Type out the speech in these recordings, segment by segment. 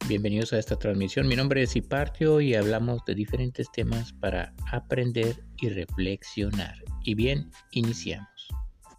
Bienvenidos a esta transmisión. Mi nombre es Hipartio y hablamos de diferentes temas para aprender y reflexionar. Y bien, iniciamos.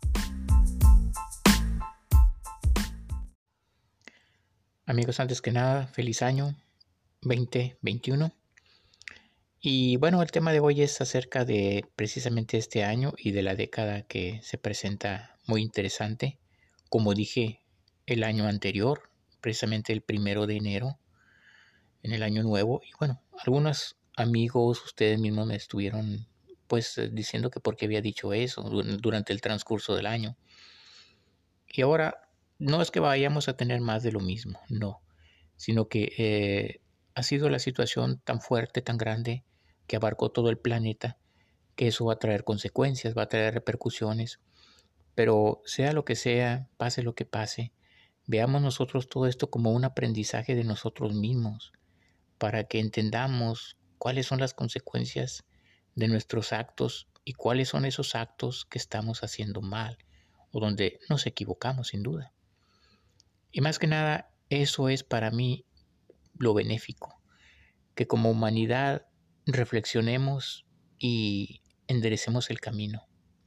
Amigos, antes que nada, feliz año 2021. Y bueno, el tema de hoy es acerca de precisamente este año y de la década que se presenta muy interesante. Como dije el año anterior, precisamente el 1 de enero, en el año nuevo. Y bueno, algunos amigos, ustedes mismos me estuvieron diciendo que por qué había dicho eso durante el transcurso del año. Y ahora no es que vayamos a tener más de lo mismo, no, sino que ha sido la situación tan fuerte, tan grande, que abarcó todo el planeta, que eso va a traer consecuencias, va a traer repercusiones. Pero sea lo que sea, pase lo que pase, veamos nosotros todo esto como un aprendizaje de nosotros mismos, para que entendamos cuáles son las consecuencias de nuestros actos y cuáles son esos actos que estamos haciendo mal o donde nos equivocamos sin duda. Y más que nada, eso es para mí lo benéfico, que como humanidad reflexionemos y enderecemos el camino,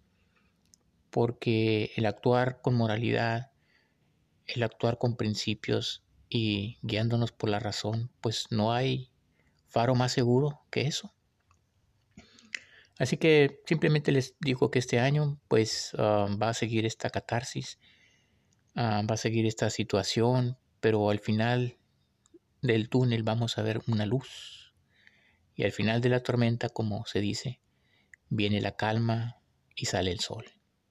porque el actuar con moralidad, el actuar con principios y guiándonos por la razón, pues no hay faro más seguro que eso. Así que simplemente les digo que este año va a seguir esta catarsis, va a seguir esta situación, pero al final del túnel vamos a ver una luz. Y al final de la tormenta, como se dice, viene la calma y sale el sol.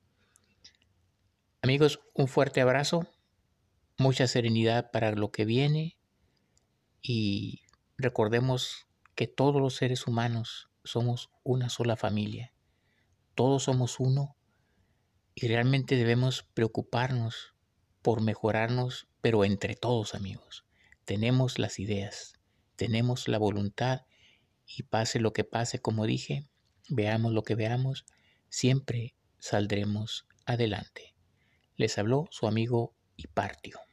Amigos, un fuerte abrazo, mucha serenidad para lo que viene y recordemos que todos los seres humanos somos una sola familia. Todos somos uno y realmente debemos preocuparnos por mejorarnos, pero entre todos, amigos. Tenemos las ideas, tenemos la voluntad y pase lo que pase, como dije, veamos lo que veamos, siempre saldremos adelante. Les habló su amigo Hipartio.